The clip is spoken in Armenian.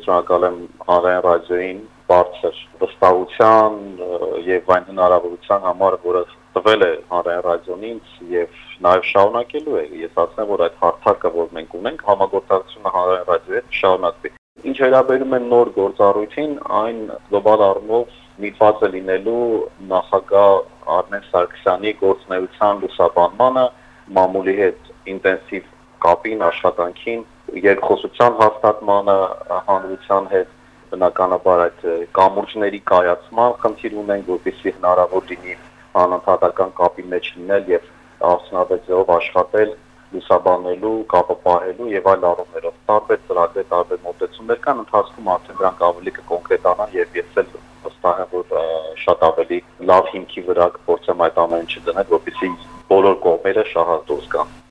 Շնորհակալ եմ հանրային ռադիոյին բարձր վստահության եւ այն հնարավորության համար, որը տվել է հանրային ռադիոն ինձ եւ նաեւ շարունակելու է։ Ես ասեմ, որ այդ հարթակը, որ մենք ունենք, համագործակցությունը հանրային ռադիոյի հետ շարունակվի։ Ինչ վերաբերում է նոր գործառույթին, այն գլոբալ առումով միտված է լինելու նախագահ Արմեն Սարգսյանի գործունեության լուսաբանմանը, մամուլի հետ ինտենսիվ կապին, աշխատանքին, երկխոսության հաստատմանը հանրության հետ, բնականաբար այդ կամուրջների կայացման խնդիր ունենք, որպեսզի հնարավոր լինի անընդհատական կապի մեջ լինել եւ արդյունավետ ձևով աշխատել, լուսաբանելու, կապը պահելու եւ այլ առումներով։ Տարբեր ծրագրեր, տարբեր մոտեցումներ կան, ընթացքում արդեն դրանք ավելի կկոնկրետանան եւ ես էլ վստահ եմ, որ շատ ավելի լավ հիմքի վրա կփորձեմ այդ ամենը դնել, որպեսզի բոլոր կողմերը շահադոս գան։